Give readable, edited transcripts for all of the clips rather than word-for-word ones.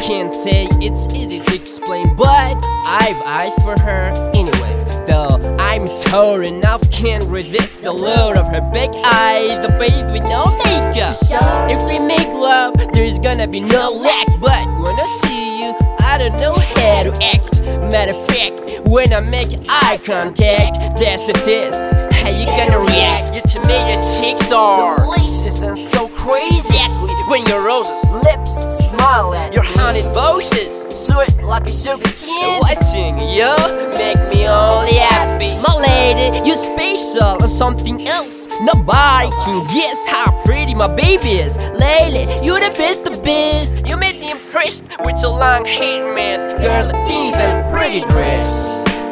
can't say it's easy to explain, but I've eyes for her anyway. Though I'm torn enough, can't resist the lure of her big eyes, the face with no makeup. If we make love, there's gonna be no lack. But when I see you, I don't know how to act. Matter of fact, when I make eye contact, that's a test. How you gonna react? Your tomato cheeks are delicious and so crazy. When your roses lips smile at your honey voices, sweet like a sugar candy. Watching you make me only happy. My lady, you're special and something else. Nobody can guess how pretty my baby is. Lady, you're the best of best. You made me impressed with your long hair, man. Girl, the things and pretty dress.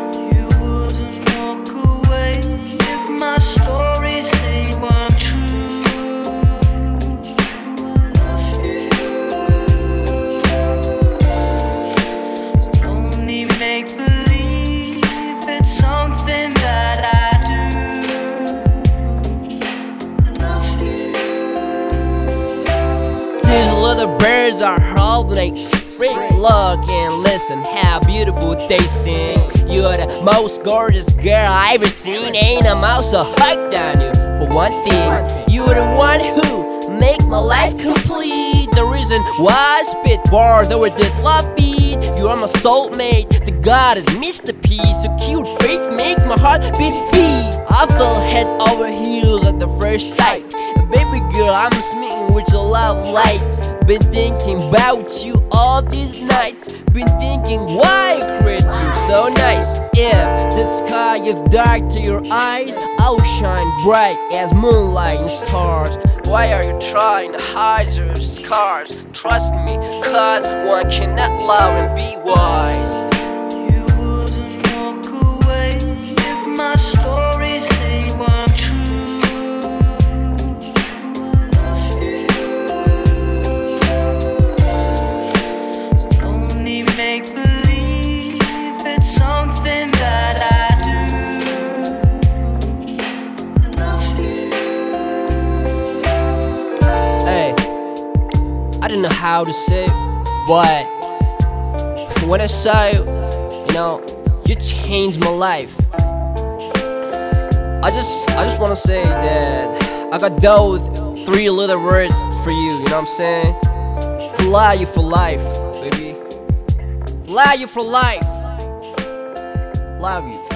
The birds are holding spring. Look and listen how beautiful they sing. You're the most gorgeous girl I've ever seen. Ain't a mouse so hooked on you. For one thing, you're the one who make my life complete. The reason why I spit bars over this love beat. You are my soulmate, the god is Mr. P. So cute face makes my heart beat. I fell head over heels at the first sight. Baby girl, I'm smitten with your love light. Been thinking about you all these nights. Been thinking why I create you so nice. If the sky is dark to your eyes, I'll shine bright as moonlight and stars. Why are you trying to hide your scars? Trust me, cause one cannot love and be wise. You wouldn't walk away if my stories they weren't true. Make believe it's something that I do. Love you. Hey, I don't know how to say it, but when I saw you, you changed my life. I just wanna say that I got those 3 little words for you. You know what I'm saying? I love you for life, baby. Love you for life. Love you.